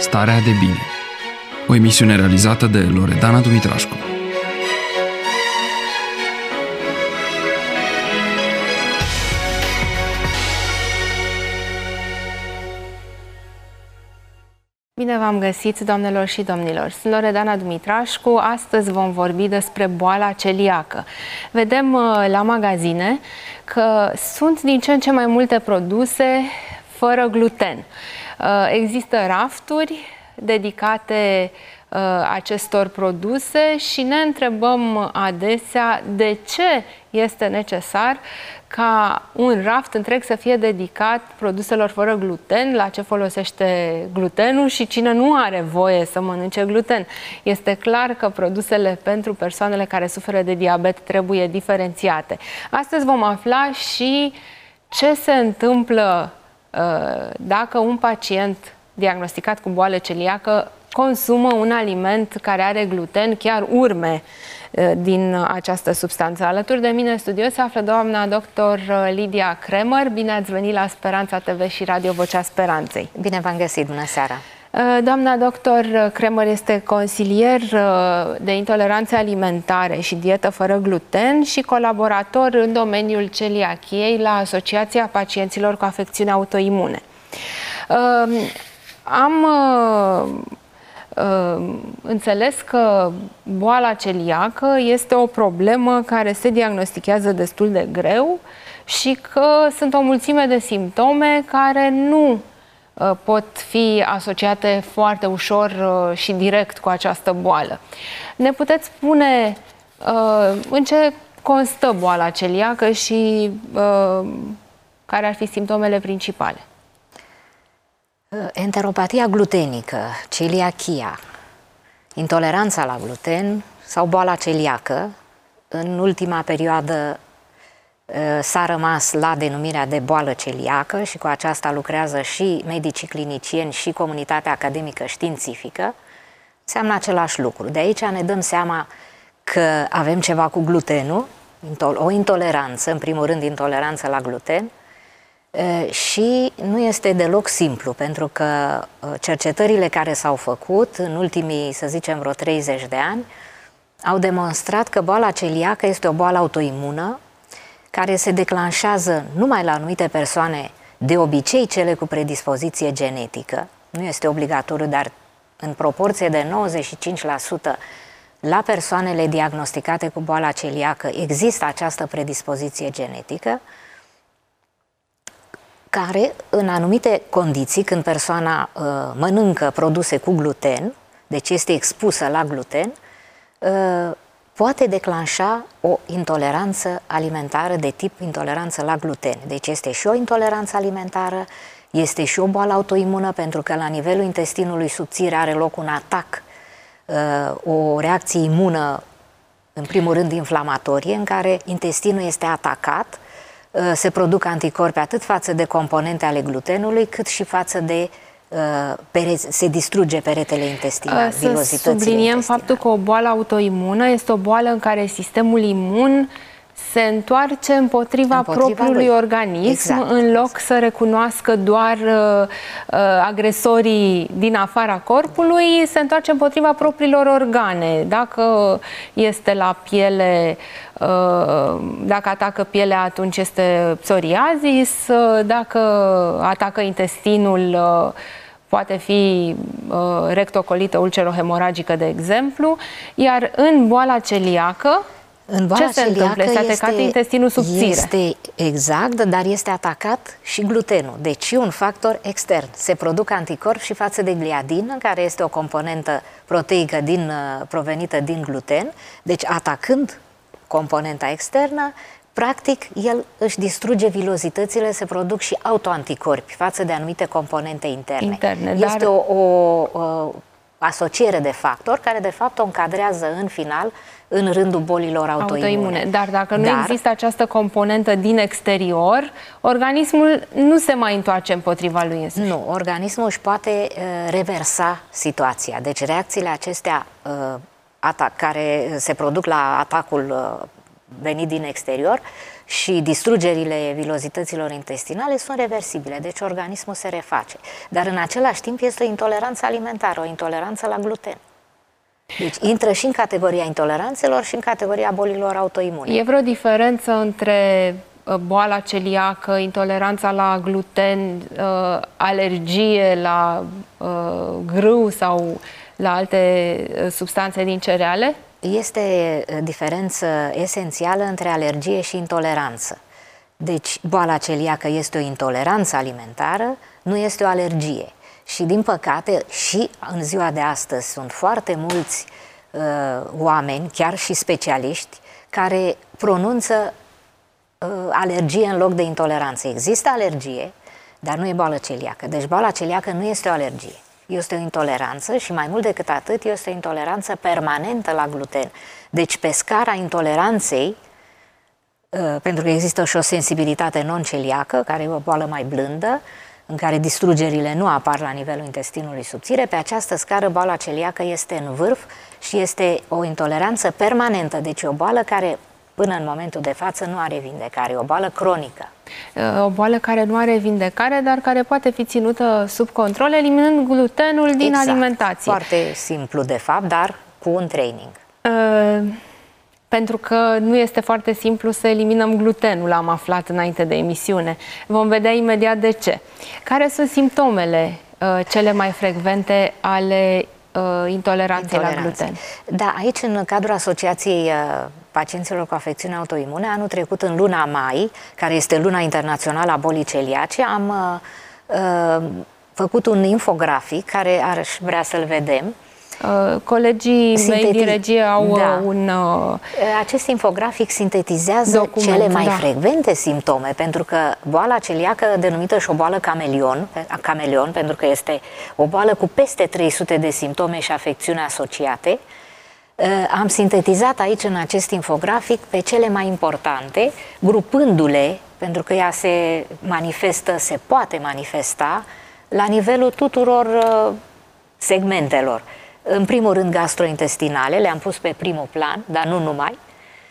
Starea de bine. O emisiune realizată de Loredana Dumitrașcu. Bine v-am găsit, doamnelor și domnilor! Sunt Loredana Dumitrașcu. Astăzi vom vorbi despre boala celiacă. Vedem la magazine că sunt din ce în ce mai multe produse fără gluten. Există rafturi dedicate acestor produse și ne întrebăm adesea de ce este necesar ca un raft întreg să fie dedicat produselor fără gluten, la ce folosește glutenul și cine nu are voie să mănânce gluten. Este clar că produsele pentru persoanele care suferă de diabet trebuie diferențiate. Astăzi vom afla și ce se întâmplă dacă un pacient diagnosticat cu boală celiacă consumă un aliment care are gluten, chiar urme din această substanță. Alături de mine în studio se află doamna doctor Lidia Kremer. Bine ați venit la Speranța TV și Radio Vocea Speranței. Bine v-am găsit, bună seara! Doamna doctor Kremer este consilier de intoleranțe alimentare și dietă fără gluten și colaborator în domeniul celiachiei la Asociația Pacienților cu Afecțiuni Autoimune. Am înțeles că boala celiacă este o problemă care se diagnostichează destul de greu și că sunt o mulțime de simptome care nu pot fi asociate foarte ușor și direct cu această boală. Ne puteți spune în ce constă boala celiacă și care ar fi simptomele principale? Enteropatia glutenică, celiachia, intoleranța la gluten sau boala celiacă, în ultima perioadă s-a rămas la denumirea de boală celiacă și cu aceasta lucrează și medicii clinicieni și comunitatea academică științifică, înseamnă același lucru. De aici ne dăm seama că avem ceva cu glutenul, o intoleranță, în primul rând intoleranță la gluten, și nu este deloc simplu, pentru că cercetările care s-au făcut în ultimii, să zicem, vreo 30 de ani, au demonstrat că boala celiacă este o boală autoimună care se declanșează numai la anumite persoane, de obicei cele cu predispoziție genetică, nu este obligatoriu, dar în proporție de 95% la persoanele diagnosticate cu boala celiacă există această predispoziție genetică, care, în anumite condiții, când persoana mănâncă produse cu gluten, deci este expusă la gluten, poate declanșa o intoleranță alimentară de tip intoleranță la gluten. Deci este și o intoleranță alimentară, este și o boală autoimună, pentru că la nivelul intestinului subțire are loc un atac, o reacție imună, în primul rând inflamatorie, în care intestinul este atacat, se produc anticorpi atât față de componente ale glutenului, cât și față de se distruge peretele intestinal, Să subliniem faptul că o boală autoimună este o boală în care sistemul imun se întoarce împotriva propriului organism, exact, în loc să recunoască doar agresorii din afara corpului, se întoarce împotriva propriilor organe. Dacă este la piele, dacă atacă pielea, atunci este psoriazis, dacă atacă intestinul, poate fi rectocolită ulcerohemoragică, de exemplu, iar în boala celiacă, ce se întâmplă? Este atacat intestinul subțire. Este exact, dar este atacat și glutenul. Deci un factor extern. Se produc anticorpi și față de gliadină, care este o componentă proteică provenită din gluten. Deci atacând componenta externă, practic el își distruge vilozitățile, se produc și autoanticorpi față de anumite componente interne. Este o asociere de factori care de fapt o încadrează în final în rândul bolilor autoimune. Dar dacă nu există această componentă din exterior, organismul nu se mai întoarce împotriva lui însuși. Nu, organismul își poate reversa situația. Deci reacțiile acestea care se produc la atacul venit din exterior și distrugerile vilozităților intestinale sunt reversibile, deci organismul se reface. Dar în același timp este o intoleranță alimentară, o intoleranță la gluten. Deci intră și în categoria intoleranțelor și în categoria bolilor autoimune. E vreo diferență între boala celiacă, intoleranța la gluten, alergie la grâu sau la alte substanțe din cereale? Este diferență esențială între alergie și intoleranță. Deci boala celiacă este o intoleranță alimentară, nu este o alergie. Și din păcate și în ziua de astăzi sunt foarte mulți oameni, chiar și specialiști, care pronunță alergie în loc de intoleranță. Există alergie, dar nu e boală celiacă. Deci boala celiacă nu este o alergie. Este o intoleranță și mai mult decât atât este o intoleranță permanentă la gluten. Deci pe scara intoleranței, pentru că există și o sensibilitate non-celiacă, care e o boală mai blândă, în care distrugerile nu apar la nivelul intestinului subțire, pe această scară boala celiacă este în vârf și este o intoleranță permanentă, deci o boală care până în momentul de față nu are vindecare, o boală cronică. O boală care nu are vindecare, dar care poate fi ținută sub control, eliminând glutenul din alimentație. Foarte simplu de fapt, dar cu un training. Pentru că nu este foarte simplu să eliminăm glutenul, am aflat înainte de emisiune. Vom vedea imediat de ce. Care sunt simptomele cele mai frecvente ale intoleranței la gluten? Da, aici în cadrul Asociației Pacienților cu Afecțiuni Autoimune, anul trecut în luna mai, care este luna internațională a bolii celiace, am făcut un infografic care aș vrea să-l vedem. Colegii mei din regie au un... Acest infografic sintetizează cele mai frecvente simptome, pentru că boala celiacă, denumită și o boală cameleon, pentru că este o boală cu peste 300 de simptome și afecțiuni asociate, am sintetizat aici în acest infografic pe cele mai importante, grupându-le, pentru că ea se manifestă, se poate manifesta la nivelul tuturor segmentelor. În primul rând gastrointestinale, le-am pus pe primul plan, dar nu numai.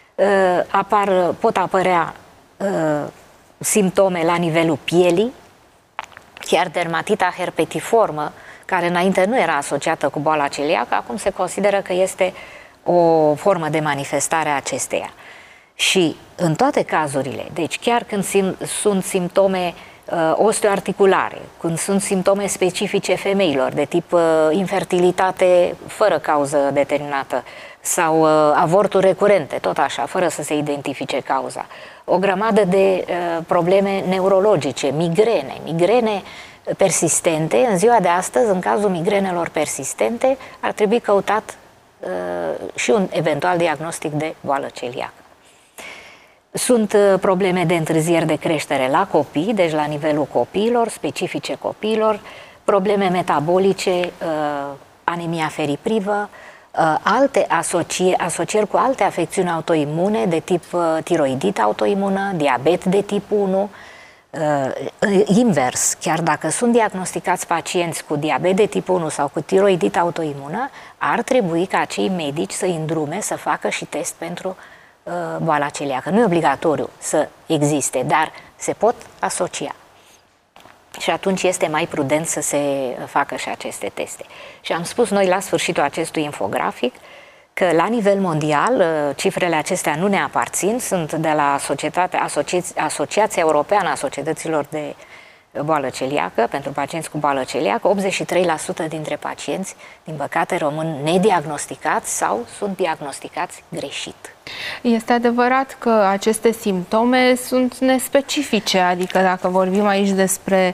Pot apărea simptome la nivelul pielii, chiar dermatita herpetiformă, care înainte nu era asociată cu boala celiacă, acum se consideră că este o formă de manifestare a acesteia. Și în toate cazurile, deci chiar când sunt simptome osteoarticulare, când sunt simptome specifice femeilor, de tip infertilitate fără cauză determinată sau avorturi recurente, tot așa, fără să se identifice cauza, o grămadă de probleme neurologice, migrene persistente. În ziua de astăzi, în cazul migrenelor persistente, ar trebui căutat și un eventual diagnostic de boală celiacă. Sunt probleme de întârzieri de creștere la copii, deci la nivelul copiilor, specifice copiilor, probleme metabolice, anemia feriprivă, alte asocieri cu alte afecțiuni autoimune de tip tiroidită autoimună, diabet de tip 1, invers, chiar dacă sunt diagnosticați pacienți cu diabet de tip 1 sau cu tiroidită autoimună, ar trebui ca acei medici să-i îndrume să facă și test pentru boala celiacă. Nu e obligatoriu să existe, dar se pot asocia. Și atunci este mai prudent să se facă și aceste teste. Și am spus noi la sfârșitul acestui infografic că la nivel mondial, cifrele acestea nu ne aparțin, sunt de la Asociația Europeană a Societăților de Boală Celiacă, pentru pacienți cu boală celiacă, 83% dintre pacienți, din păcate, rămân nediagnosticați sau sunt diagnosticați greșit. Este adevărat că aceste simptome sunt nespecifice, adică dacă vorbim aici despre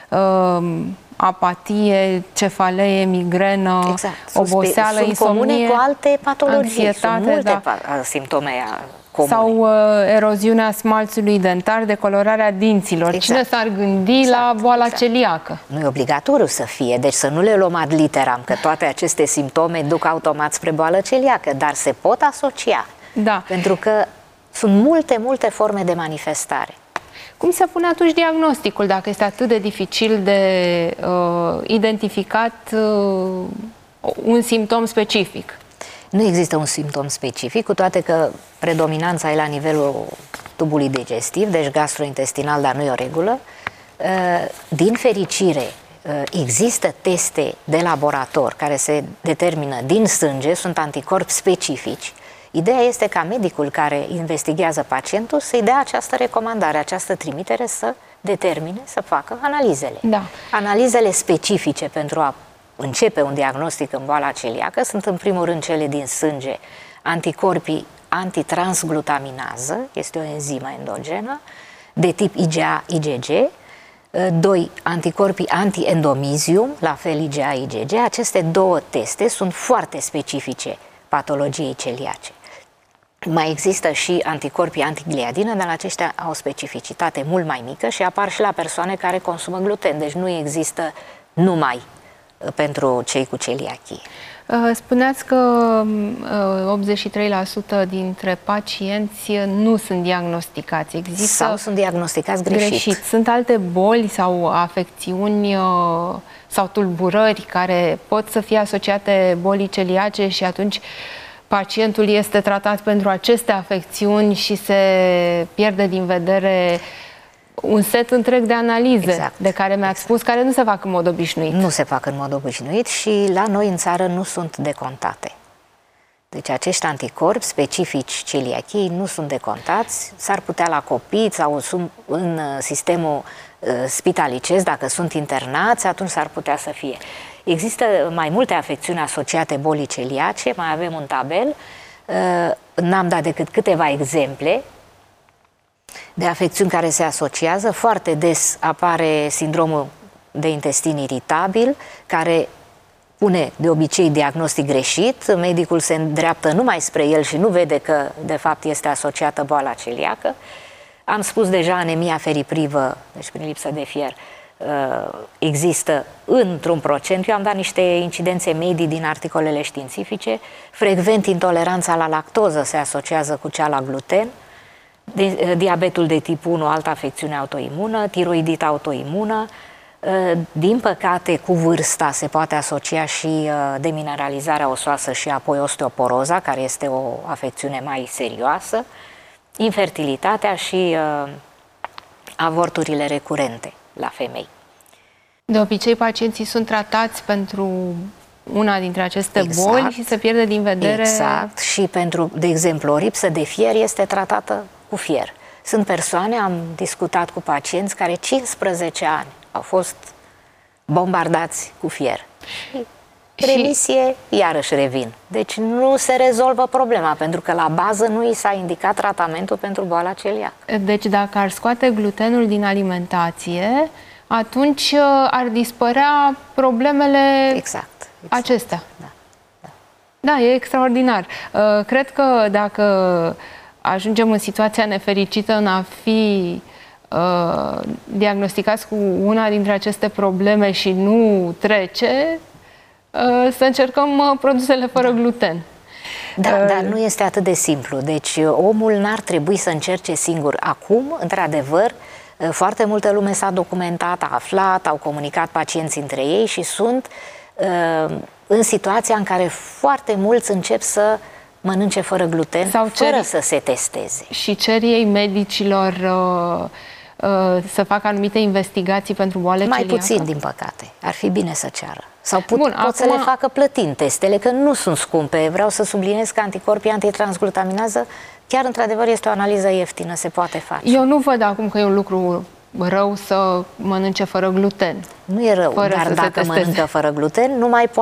apatie, cefalee, migrenă, oboseală, sunt insomnie, comune cu alte patologii, anxietate, sunt multe simptome comune. Sau eroziunea smalțului dentar, decolorarea dinților. Cine s-ar gândi la boala celiacă? Nu e obligatoriu să fie, deci să nu le luăm ad literam, că toate aceste simptome duc automat spre boală celiacă, dar se pot asocia. Da. Pentru că sunt multe forme de manifestare. Cum se pune atunci diagnosticul, dacă este atât de dificil de identificat un simptom specific? Nu există un simptom specific, cu toate că predominanța e la nivelul tubului digestiv, deci gastrointestinal, dar nu e o regulă. Din fericire, există teste de laborator care se determină din sânge, sunt anticorpi specifici. Ideea este ca medicul care investigează pacientul să-i dea această recomandare, această trimitere să determine, să facă analizele. Da. Analizele specifice pentru a începe un diagnostic în boala celiacă sunt în primul rând cele din sânge, anticorpii antitransglutaminază, este o enzimă endogenă, de tip IgA-IgG, 2. Anticorpii anti-endomizium, la fel IgA-IgG. Aceste două teste sunt foarte specifice patologiei celiace. Mai există și anticorpii antigliadină, dar aceștia au o specificitate mult mai mică și apar și la persoane care consumă gluten, deci nu există numai pentru cei cu celiachie. Spuneați că 83% dintre pacienți nu sunt diagnosticați. Există sau sunt diagnosticați greșit. Sunt alte boli sau afecțiuni sau tulburări care pot să fie asociate bolii celiace și atunci pacientul este tratat pentru aceste afecțiuni și se pierde din vedere un set întreg de analize de care mi-ați spus, care nu se fac în mod obișnuit. Nu se fac în mod obișnuit și la noi în țară nu sunt decontate. Deci acești anticorpi specifici celiachiei nu sunt decontați, s-ar putea la copii sau în sistemul spitalicesc, dacă sunt internați, atunci s-ar putea să fie. Există mai multe afecțiuni asociate bolii celiace, mai avem un tabel, n-am dat decât câteva exemple de afecțiuni care se asociază. Foarte des apare sindromul de intestin iritabil, care pune de obicei diagnostic greșit, medicul se îndreaptă numai spre el și nu vede că de fapt este asociată boala celiacă. Am spus deja anemia feriprivă, deci prin lipsă de fier, există într-un procent. Eu am dat niște incidențe medii din articolele științifice. Frecvent intoleranța la lactoză se asociază cu cea la gluten, diabetul de tip 1, altă afecțiune autoimună, tiroidită autoimună. Din păcate, cu vârsta se poate asocia și demineralizarea osoasă și apoi osteoporoza, care este o afecțiune mai serioasă, infertilitatea și avorturile recurente la femei. De obicei, pacienții sunt tratați pentru una dintre aceste boli și se pierde din vedere... Exact. Și pentru, de exemplu, o lipsă de fier este tratată cu fier. Sunt persoane, am discutat cu pacienți care 15 ani au fost bombardați cu fier. Remisie, iarăși revin. Deci nu se rezolvă problema, pentru că la bază nu i s-a indicat tratamentul pentru boala celiacă. Deci dacă ar scoate glutenul din alimentație, atunci ar dispărea problemele acestea. Da, e extraordinar. Cred că dacă ajungem în situația nefericită în a fi diagnosticați cu una dintre aceste probleme și nu trece, să încercăm produsele fără gluten. Da, dar nu este atât de simplu. Deci omul n-ar trebui să încerce singur. Acum, într-adevăr, foarte multă lume s-a documentat, a aflat, au comunicat pacienții între ei și sunt în situația în care foarte mulți încep să mănânce fără gluten, fără să se testeze. Și cer ei medicilor să facă anumite investigații pentru boale celiacă? Mai puțin, din păcate. Ar fi bine să ceară. Sau pot să le facă plătind testele, că nu sunt scumpe. Vreau să subliniez că anticorpii antitransglutaminază chiar într-adevăr este o analiză ieftină, se poate face. Eu nu văd acum că e un lucru rău să mănânce fără gluten. Nu e rău, dar dacă mănâncă fără gluten,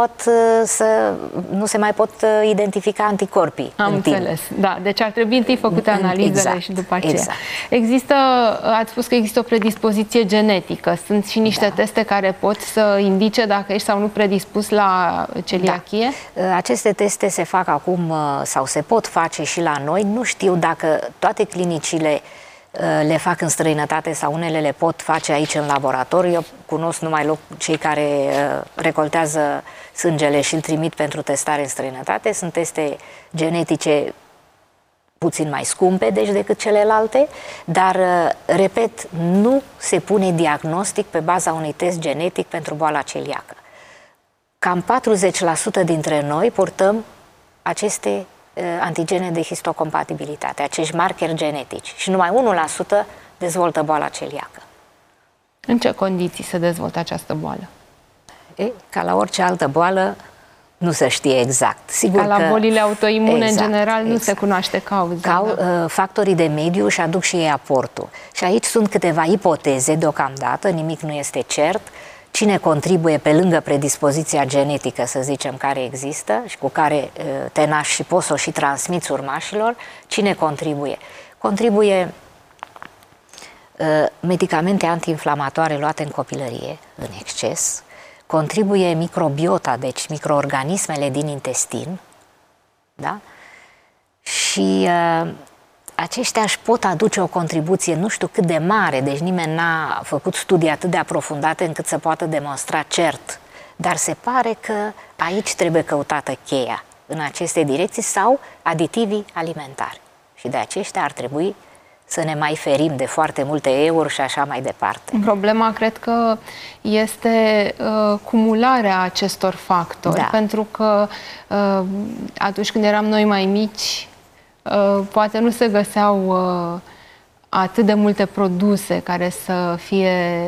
nu se mai pot identifica anticorpii. Am înțeles, da. Deci ar trebui întâi făcute analizele și după aceea. Există, ați spus că există o predispoziție genetică. Sunt și niște teste care pot să indice dacă ești sau nu predispus la celiachie? Da. Aceste teste se fac acum sau se pot face și la noi. Nu știu dacă toate clinicile le fac în străinătate sau unele le pot face aici în laborator. Eu cunosc numai cei care recoltează sângele și îl trimit pentru testare în străinătate. Sunt teste genetice puțin mai scumpe decât celelalte, dar, repet, nu se pune diagnostic pe baza unui test genetic pentru boala celiacă. Cam 40% dintre noi purtăm aceste antigene de histocompatibilitate, acești markeri genetici. Și numai 1% dezvoltă boala celiacă. În ce condiții se dezvoltă această boală? Ca la orice altă boală, nu se știe exact. Sigur ca la că, bolile autoimune, în general, nu se cunoaște cauza. Factorii de mediu și aduc și ei aportul. Și aici sunt câteva ipoteze deocamdată, nimic nu este cert. Cine contribuie pe lângă predispoziția genetică, să zicem, care există și cu care te naști și poți să o și transmiți urmașilor, cine contribuie? Contribuie medicamente antiinflamatoare luate în copilărie, în exces, contribuie microbiota, deci microorganismele din intestin, da? Și aceștia își pot aduce o contribuție nu știu cât de mare, deci nimeni n-a făcut studii atât de aprofundate încât să poată demonstra cert, dar se pare că aici trebuie căutată cheia, în aceste direcții, sau aditivii alimentari. Și de aceștia ar trebui să ne mai ferim de foarte multe euri și așa mai departe. Problema, cred că, este cumularea acestor factori, Da. pentru că atunci când eram noi mai mici, poate nu se găseau atât de multe produse care să fie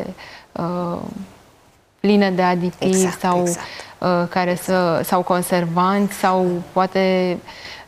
pline de aditivi care sau conservanți, sau poate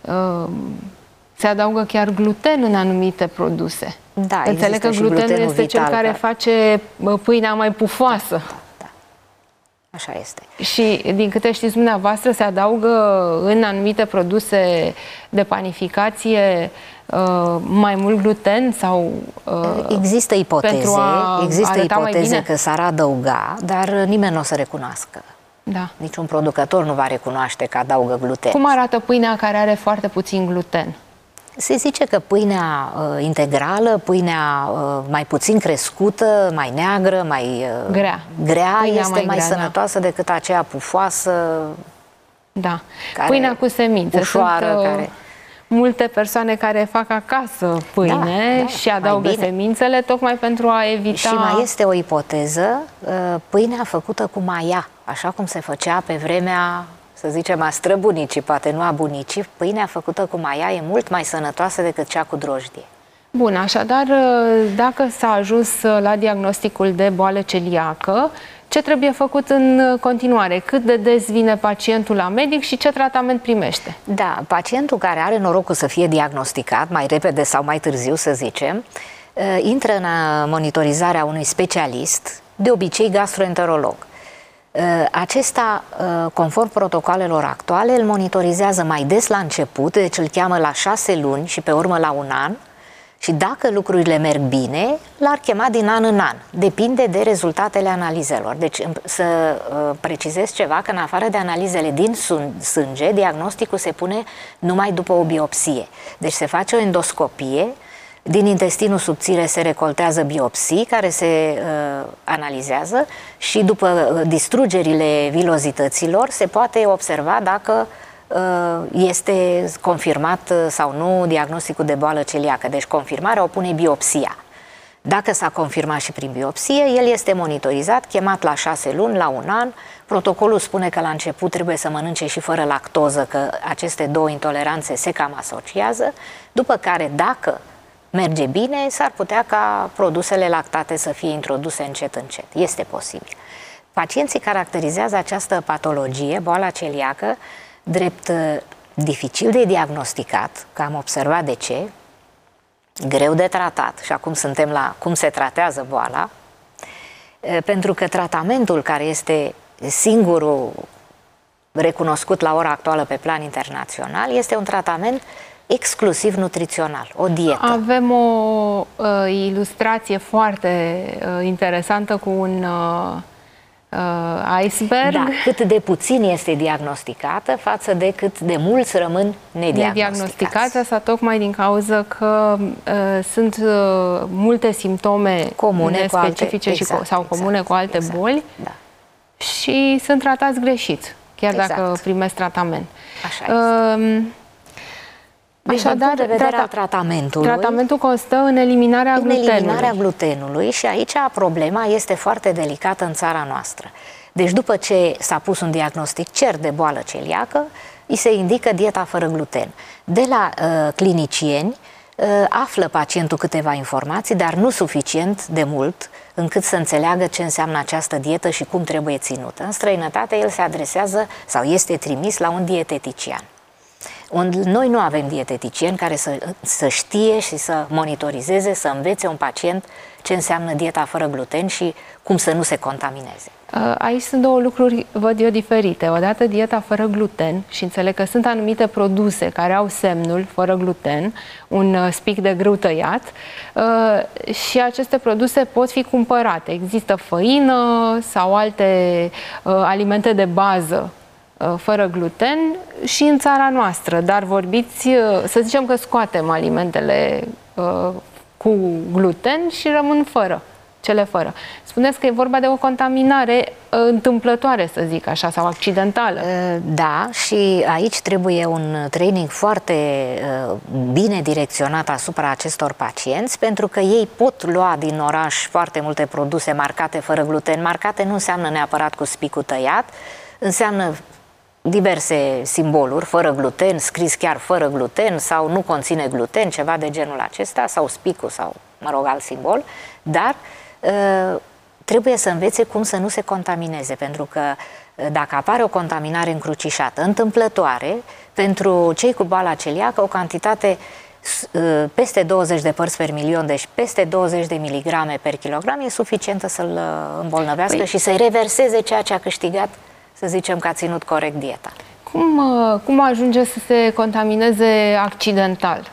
se adaugă chiar gluten în anumite produse. Da, înțeleg că glutenul este cel care face pâinea mai pufoasă. Da. Așa este. Și din câte știți dumneavoastră, se adaugă în anumite produse de panificație mai mult gluten sau există ipoteze că s-ar adăuga, dar nimeni nu o să recunoască. Da. Niciun producător nu va recunoaște că adaugă gluten. Cum arată pâinea care are foarte puțin gluten? Se zice că pâinea integrală, pâinea mai puțin crescută, mai neagră, mai grea este mai sănătoasă decât aceea pufoasă. Da. Pâinea cu semințe. Ușoară, sunt multe persoane care fac acasă pâine și adaugă semințele tocmai pentru a evita... Și mai este o ipoteză, pâinea făcută cu maia, așa cum se făcea pe vremea, să zicem, a străbunicii, poate nu a bunicii, pâinea făcută cu maia e mult mai sănătoasă decât cea cu drojdie. Bun, așadar, dacă s-a ajuns la diagnosticul de boală celiacă, ce trebuie făcut în continuare? Cât de des vine pacientul la medic și ce tratament primește? Da, pacientul care are norocul să fie diagnosticat, mai repede sau mai târziu, să zicem, intră în monitorizarea unui specialist, de obicei gastroenterolog. Acesta, conform protocolelor actuale, îl monitorizează mai des la început, deci îl cheamă la 6 luni și pe urmă la 1 an, și dacă lucrurile merg bine, l-ar chema din an în an. Depinde de rezultatele analizelor. Deci să precizez ceva, că în afară de analizele din sânge, diagnosticul se pune numai după o biopsie. Deci se face o endoscopie, din intestinul subțire se recoltează biopsii care se analizează și după distrugerile vilozităților se poate observa dacă este confirmat sau nu diagnosticul de boală celiacă. Deci confirmarea o pune biopsia. Dacă s-a confirmat și prin biopsie, el este monitorizat, chemat la 6 luni, la 1 an. Protocolul spune că la început trebuie să mănânce și fără lactoză, că aceste două intoleranțe se cam asociază, după care, dacă merge bine, s-ar putea ca produsele lactate să fie introduse încet, încet. Este posibil. Pacienții caracterizează această patologie, boala celiacă, drept dificil de diagnosticat, că am observat de ce, greu de tratat, și acum suntem la cum se tratează boala, pentru că tratamentul care este singurul recunoscut la ora actuală pe plan internațional este un tratament exclusiv nutrițional, o dietă. Avem o ilustrație foarte interesantă cu un iceberg. Da, cât de puțin este diagnosticată față de cât de mulți rămân nediagnosticați. Asta tocmai din cauza că sunt multe simptome comune specifice sau comune cu alte boli, da, și sunt tratați greșit, chiar dacă primesc tratament. Așa este. Așadar, tratamentul constă în eliminarea glutenului și aici problema este foarte delicată în țara noastră. Deci după ce s-a pus un diagnostic cert de boală celiacă, îi se indică dieta fără gluten. De la clinicieni află pacientul câteva informații, dar nu suficient de mult încât să înțeleagă ce înseamnă această dietă și cum trebuie ținută. În străinătate el se adresează sau este trimis la un dietetician. Noi nu avem dieteticieni care să știe și să monitorizeze, să învețe un pacient ce înseamnă dieta fără gluten și cum să nu se contamineze. Aici sunt două lucruri, văd eu, diferite. Odată dieta fără gluten și înțeleg că sunt anumite produse care au semnul fără gluten, un spic de grâu tăiat, și aceste produse pot fi cumpărate. Există făină sau alte alimente de bază fără gluten și în țara noastră, dar vorbiți, să zicem că scoatem alimentele cu gluten și rămân fără, cele fără. Spuneți că e vorba de o contaminare întâmplătoare, să zic așa, sau accidentală. Da, și aici trebuie un training foarte bine direcționat asupra acestor pacienți, pentru că ei pot lua din oraș foarte multe produse marcate fără gluten. Marcate nu înseamnă neapărat cu spicul tăiat, înseamnă diverse simboluri, fără gluten, scris chiar fără gluten sau nu conține gluten, ceva de genul acesta, sau spicul sau, mă rog, alt simbol, dar trebuie să învețe cum să nu se contamineze, pentru că dacă apare o contaminare încrucișată, întâmplătoare, pentru cei cu boala celiacă, o cantitate peste 20 de părți per milion, deci peste 20 de miligrame per kilogram, e suficientă să-l îmbolnăvească și să-i reverseze ceea ce a câștigat, să zicem că a ținut corect dieta. Cum ajunge să se contamineze accidental?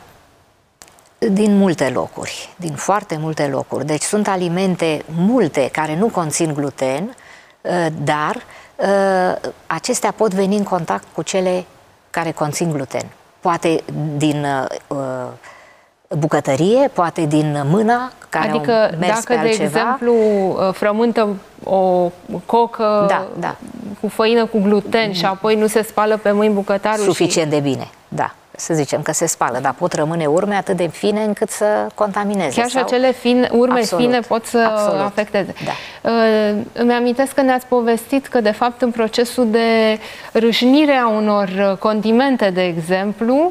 Din multe locuri, din foarte multe locuri. Deci sunt alimente multe care nu conțin gluten, dar acestea pot veni în contact cu cele care conțin gluten. Poate din bucătărie, poate din mâna care adică au mers dacă, pe altceva. De exemplu, frământă o cocă cu făină cu gluten și apoi nu se spală pe mâini bucătarul suficient de bine, da. Să zicem că se spală, dar pot rămâne urme atât de fine încât să contamineze. Chiar și acele urme fine pot să afecteze. Da. Îmi amintesc că ne-ați povestit că, de fapt, în procesul de râșnire a unor condimente, de exemplu,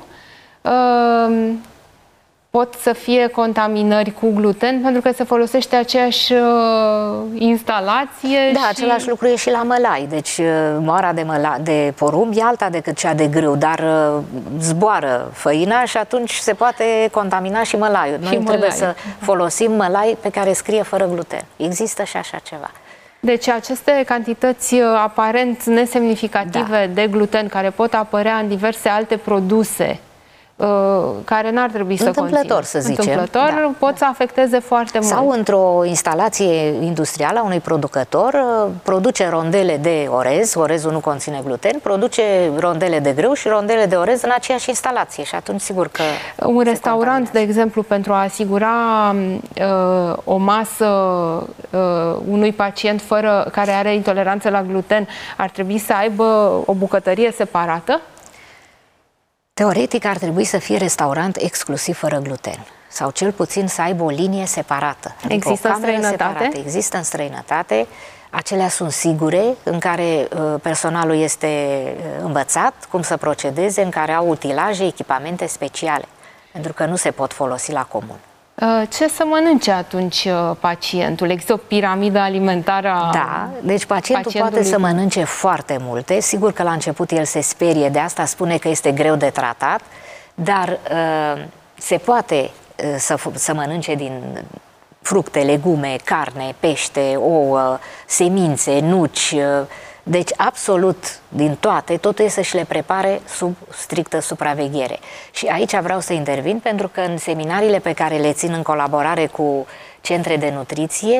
pot să fie contaminări cu gluten pentru că se folosește aceeași instalație. Da, același lucru e și la mălai. Deci moara de porumb e alta decât cea de grâu, dar zboară făina și atunci se poate contamina și mălaiul. Noi trebuie să folosim mălai pe care scrie fără gluten. Există și așa ceva. Deci aceste cantități aparent nesemnificative de gluten care pot apărea în diverse alte produse care n-ar trebui să conțină. Să zicem. Întâmplător, pot să afecteze foarte mult. Sau într-o instalație industrială a unui producător, produce rondele de orez, orezul nu conține gluten, produce rondele de grâu și rondele de orez în aceeași instalație și atunci sigur că un restaurant, de exemplu, pentru a asigura o masă unui pacient care are intoleranță la gluten, ar trebui să aibă o bucătărie separată? Teoretic ar trebui să fie restaurant exclusiv fără gluten sau cel puțin să aibă o linie separată. Există în străinătate? Există în străinătate. Acelea sunt sigure, în care personalul este învățat cum să procedeze, în care au utilaje, echipamente speciale, pentru că nu se pot folosi la comun. Ce să mănânce atunci pacientul? Există o piramidă alimentară? Da, deci pacientul poate să mănânce foarte multe. Sigur că la început el se sperie, de asta spune că este greu de tratat, dar se poate să mănânce din fructe, legume, carne, pește, ouă, semințe, nuci. Deci, absolut din toate, totul e să-și le prepare sub strictă supraveghere. Și aici vreau să intervin, pentru că în seminariile pe care le țin în colaborare cu centre de nutriție,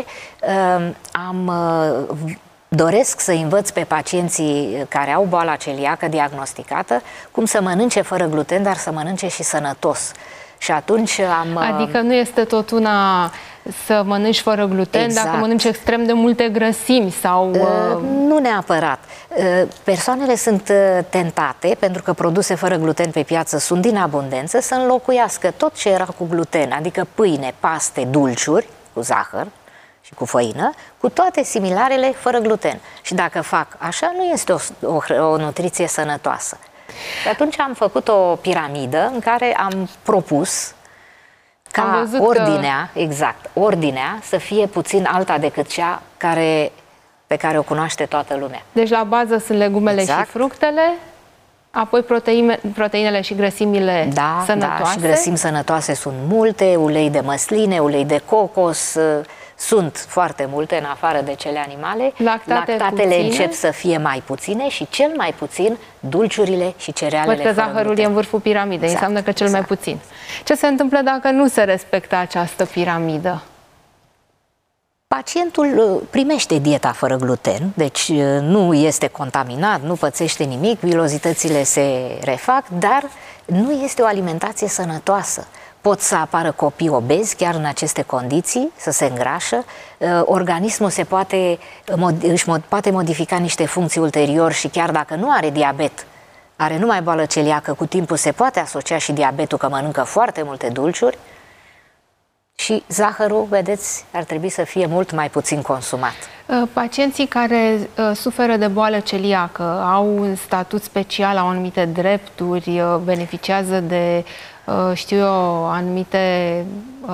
doresc să învăț pe pacienții care au boala celiacă diagnosticată cum să mănânce fără gluten, dar să mănânce și sănătos. Și atunci Adică nu este tot una să mănânci fără gluten, dacă mănânci extrem de multe grăsimi sau... Nu neapărat. Persoanele sunt tentate, pentru că produse fără gluten pe piață sunt din abundență, să înlocuiască tot ce era cu gluten, adică pâine, paste, dulciuri cu zahăr și cu făină, cu toate similarele fără gluten. Și dacă fac așa, nu este o nutriție sănătoasă. Și atunci am făcut o piramidă în care am propus ca ordinea, exact, ordinea să fie puțin alta decât cea pe care o cunoaște toată lumea. Deci la bază sunt legumele și fructele, apoi proteinele și grăsimile sănătoase. Da, și grăsimi sănătoase sunt multe, ulei de măsline, ulei de cocos, sunt foarte multe în afară de cele animale. Lactatele încep să fie mai puține și cel mai puțin dulciurile și cerealele. Văd că zahărul e în vârful piramidei, înseamnă că cel mai puțin. Ce se întâmplă dacă nu se respectă această piramidă? Pacientul primește dieta fără gluten, deci nu este contaminat, nu pățește nimic, vilozitățile se refac, dar nu este o alimentație sănătoasă. Pot să apară copii obezi chiar în aceste condiții, să se îngrașă, organismul își poate modifica niște funcții ulterior și chiar dacă nu are diabet, are numai boală celiacă, cu timpul se poate asocia și diabetul că mănâncă foarte multe dulciuri. Și zahărul, vedeți, ar trebui să fie mult mai puțin consumat. Pacienții care suferă de boală celiacă au un statut special, au anumite drepturi, beneficiază de, știu eu, anumite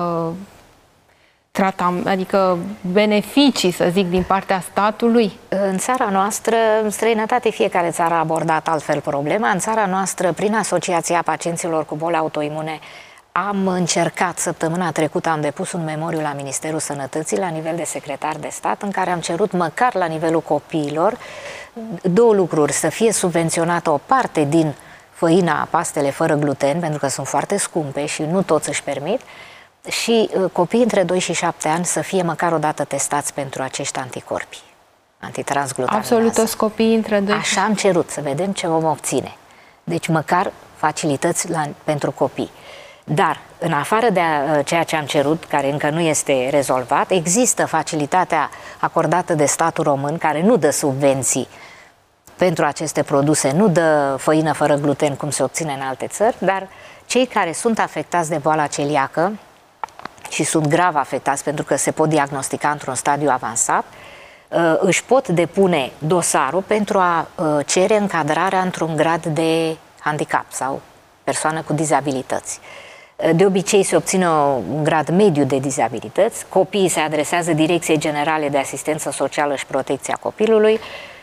adică beneficii, să zic, din partea statului? În țara noastră, în străinătate, fiecare țară a abordat altfel problema. În țara noastră, prin Asociația Pacienților cu Boli Autoimune, am încercat, săptămâna trecută am depus un memoriu la Ministerul Sănătății la nivel de secretar de stat în care am cerut măcar la nivelul copiilor două lucruri: să fie subvenționată o parte din făina, pastele fără gluten, pentru că sunt foarte scumpe și nu toți își permit, și copiii între 2 și 7 ani să fie măcar o dată testați pentru acești anticorpi, antitransglutaminază. Absolut toți copiii între 2 Așa am cerut, să vedem ce vom obține. Deci măcar facilități pentru copii. Dar, în afară de ceea ce am cerut, care încă nu este rezolvat, există facilitatea acordată de statul român, care nu dă subvenții pentru aceste produse, nu dă făină fără gluten, cum se obține în alte țări, dar cei care sunt afectați de boala celiacă și sunt grav afectați pentru că se pot diagnostica într-un stadiu avansat, își pot depune dosarul pentru a cere încadrarea într-un grad de handicap sau persoană cu dizabilități. De obicei se obține un grad mediu de dizabilități, copiii se adresează Direcției Generale de Asistență Socială și Protecția Copilului,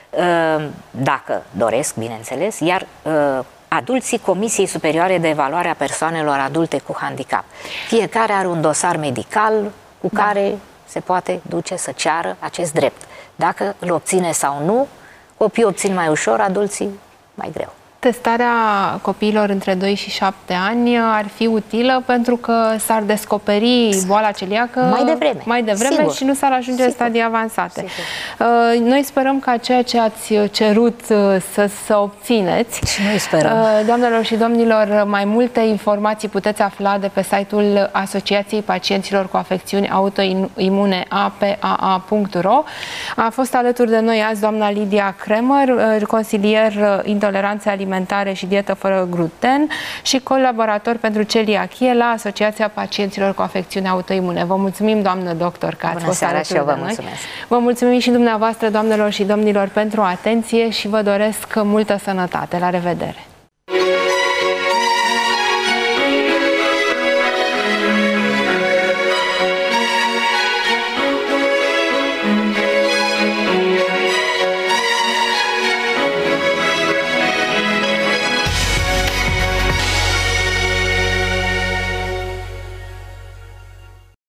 dacă doresc, bineînțeles, iar adulții Comisiei Superioare de Evaluare a Persoanelor Adulte cu Handicap. Fiecare are un dosar medical cu care se poate duce să ceară acest drept. Dacă îl obține sau nu, copiii obțin mai ușor, adulții mai greu. Testarea copiilor între 2 și 7 ani ar fi utilă pentru că s-ar descoperi boala celiacă mai devreme și nu s-ar ajunge în stadii avansate. Noi sperăm ca ceea ce ați cerut să obțineți. Și noi sperăm. Doamnelor și domnilor, mai multe informații puteți afla de pe site-ul Asociației Pacienților cu Afecțiuni Autoimune apaa.ro. A fost alături de noi azi doamna Lidia Kremer, consilier intoleranțe alimentare și dietă fără gluten și colaborator pentru celiachie la Asociația Pacienților cu Afecțiuni Autoimune. Vă mulțumim, doamnă doctor, că ați fost alături de noi. Vă mulțumim și dumneavoastră, doamnelor și domnilor, pentru atenție și vă doresc multă sănătate. La revedere!